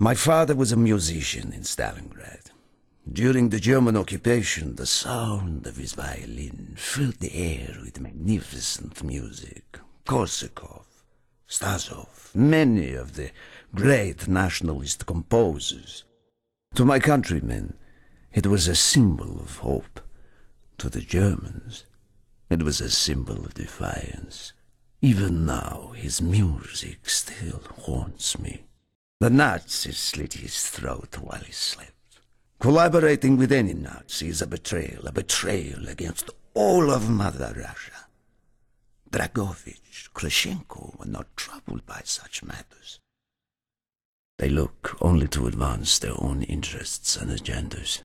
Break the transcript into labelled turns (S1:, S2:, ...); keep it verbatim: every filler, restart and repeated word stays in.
S1: My father was a musician in Stalingrad. During the German occupation, the sound of his violin filled the air with magnificent music. Korsakov, Stasov, many of the great nationalist composers. To my countrymen, it was a symbol of hope. To the Germans, it was a symbol of defiance. Even now, his music still haunts me. The Nazis slit his throat while he slept. Collaborating with any Nazi is a betrayal, a betrayal against all of Mother Russia. Dragovich, Khrushchenko were not troubled by such matters. They look only to advance their own interests and agendas.